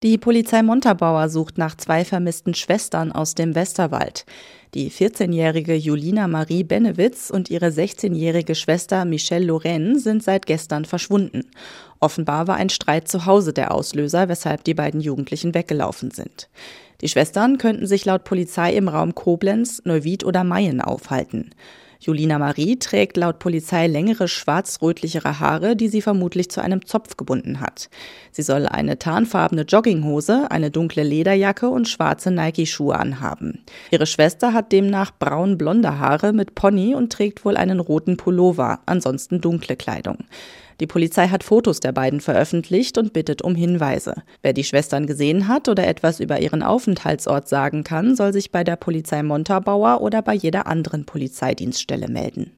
Die Polizei Montabaur sucht nach 2 vermissten Schwestern aus dem Westerwald. Die 14-jährige Julina Marie Benewitz und ihre 16-jährige Schwester Michelle Lorraine sind seit gestern verschwunden. Offenbar war ein Streit zu Hause der Auslöser, weshalb die beiden Jugendlichen weggelaufen sind. Die Schwestern könnten sich laut Polizei im Raum Koblenz, Neuwied oder Mayen aufhalten. Julina Marie trägt laut Polizei längere schwarz-rötlichere Haare, die sie vermutlich zu einem Zopf gebunden hat. Sie soll eine tarnfarbene Jogginghose, eine dunkle Lederjacke und schwarze Nike-Schuhe anhaben. Ihre Schwester hat demnach braun-blonde Haare mit Pony und trägt wohl einen roten Pullover, ansonsten dunkle Kleidung. Die Polizei hat Fotos der beiden veröffentlicht und bittet um Hinweise. Wer die Schwestern gesehen hat oder etwas über ihren Aufenthaltsort sagen kann, soll sich bei der Polizei Montabaur oder bei jeder anderen Polizeidienststelle melden.